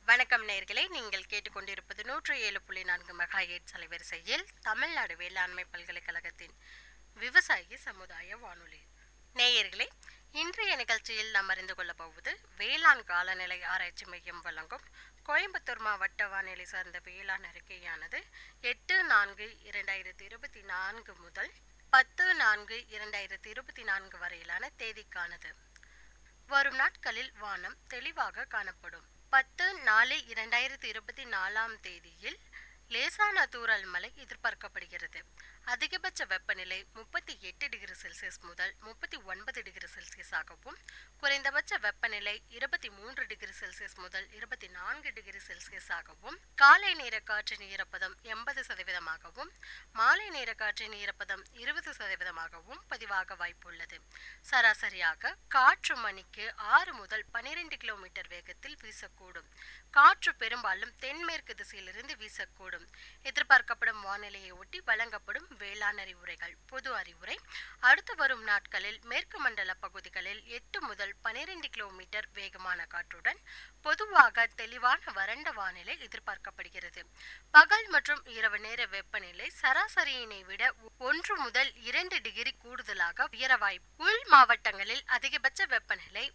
வணக்கம் நேயர்களே, நீங்கள் கேட்டுக்கொண்டிருப்பது 107.4 மெகாஹெர்ட்ஸ் அலைவரிசையில் தமிழ்நாடு வேளாண்மை பல்கலைக்கழகத்தின் விவசாயி சமுதாய வானொலி. நேயர்களே, இன்றைய நிகழ்ச்சியில் நாம் அறிந்து கொள்ளப் போவது வேளாண் காலநிலை ஆராய்ச்சி மையம் வழங்கும் கோயம்புத்தூர் மாவட்ட வானிலை சார்ந்த வேளாண் அறிக்கையானது 8/4/2024 முதல் 10/4/2024 வரையிலான தேதிக்கானது. வரும் நாட்களில் வானம் தெளிவாக காணப்படும். 10/4/2024 லேசான தூறல் மழை எதிர்பார்க்கப்படுகிறது. அதிகபட்ச வெப்பநிலை 38 டிகிரி செல்சியஸ் முதல் 39 டிகிரி செல்சியஸ் ஆகவும், குறைந்தபட்ச வெப்பநிலை 23 டிகிரி செல்சியஸ் முதல் 24 டிகிரி செல்சியஸ் ஆகவும், காலை நேர காற்றின் ஈரப்பதம் 80% மாலை நேர காற்றின் ஈரப்பதம் 20% பதிவாக வாய்ப்புள்ளது. சராசரியாக காற்று மணிக்கு 6 முதல் 12 கிலோமீட்டர் வேகத்தில் வீசக்கூடும். காற்று பெரும்பாலும் தென்மேற்கு திசையிலிருந்து வீசக்கூடும். எதிர்பார்க்கப்படும் வானிலையை ஒட்டி வழங்கப்படும் வேளாண் அறிவுரைகள். பொது அறிவுரை: அடுத்து வரும் நாட்களில் மேற்கு மண்டல பகுதிகளில் 8 முதல் 12 கிலோமீட்டர் வேகமான காற்றுடன் பொதுவாக தெளிவான வறண்ட வானிலை எதிர்பார்க்கப்படுகிறது. பகல் மற்றும் இரவு நேர வெப்பநிலை சராசரியினை விட 1 முதல் 2 டிகிரி கூடுதலாக உயர வாய்ப்பு. உள் மாவட்டங்களில் அதிகபட்ச வெப்பநிலை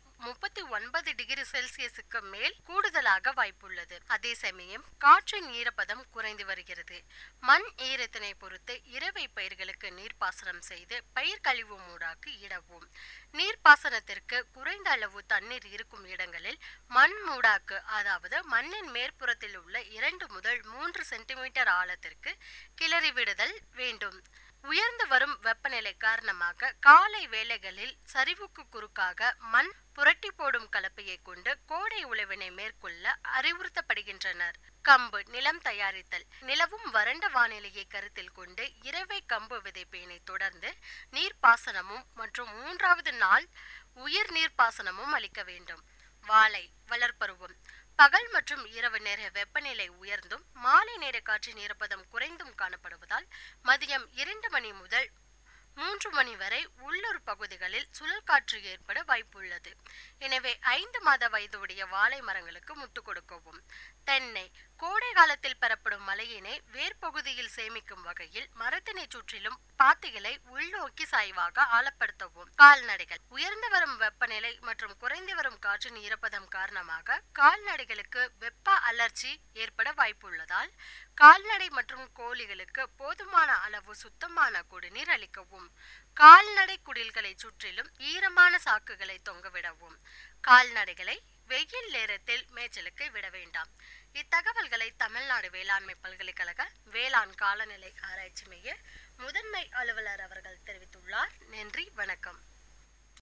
39 டிகிரி செல்சியஸுக்கு மேல் கூடுதலாக வாய்ப்புள்ளது. அதே சமயம் காற்றின் ஈரப்பதம் குறைந்து வருகிறது. மண் ஈரத்தினை பொறுத்து இரவை பயிர்களுக்கு நீர்ப்பாசனம் செய்து பயிர் கழிவு மூடாக்கு இடவும். நீர்ப்பாசனத்திற்கு குறைந்த அளவு தண்ணீர் இருக்கும் இடங்களில் மண் மூடாக்கு, அதாவது மண்ணின் மேற்புறத்தில் உள்ள 2 முதல் 3 சென்டிமீட்டர் ஆழத்திற்கு கிளறி விடுதல் வேண்டும். உயர்ந்து வரும் வெப்பநிலை காரணமாக காலை வேளைகளில் சரிவுக்கு குறுக்காக மண் புரட்டி போடும் கலப்பையை கொண்டு கோடை உழவினை மேற்கொள்ள அறிவுறுத்தப்படுகின்றனர். கம்பு நிலம் தயாரித்தல்: நிலவும் வறண்ட வானிலையை கருத்தில் கொண்டு இரவை கம்பு விதைப்பினை தொடர்ந்து நீர்ப்பாசனமும் மற்றும் 3வது நாள் உயர் நீர்ப்பாசனமும் அளிக்க வேண்டும். வாழை வளர்ப்பருவம்: பகல் மற்றும் இரவு நேர வெப்பநிலை உயர்ந்தும் மாலை நேர காற்றின் ஈரப்பதம் குறைந்தும் காணப்படுவதால் மதியம் 2 மணி முதல் 3 மணி வரை உள்ளூர் பகுதிகளில் சுழல் காற்று ஏற்பட வாய்ப்புள்ளது. எனவே 5 மாத வயதுடைய வாழை மரங்களுக்கு முட்டு கொடுக்கவும். தென்னை: கோடை காலத்தில் பெறப்படும் மழையினை வேர்பகுதியில் சேமிக்கும் வகையில் மரத்தினை சுற்றிலும் பாத்திகளை உள்நோக்கி சாய்வாக ஆழப்படுத்தவும். கால்நடைகள்: உயர்ந்து வரும் வெப்பநிலை மற்றும் குறைந்து வரும் காற்றின் ஈரப்பதம் காரணமாக கால்நடைகளுக்கு வெப்ப அலர்ஜி ஏற்பட வாய்ப்புள்ளதால் கால்நடை மற்றும் கோழிகளுக்கு போதுமான அளவு சுத்தமான குடிநீர் அளிக்கவும். கால்நடை குடில்களை சுற்றிலும் ஈரமான சாக்குகளை தொங்கவிடவும். கால்நடைகளை வெயில் நேரத்தில் மேய்ச்சலுக்கு விட வேண்டாம். இத்தகவல்களை தமிழ்நாடு வேளாண்மை பல்கலைக்கழக வேளாண் காலநிலை ஆராய்ச்சி மைய முதன்மை அலுவலர் அவர்கள்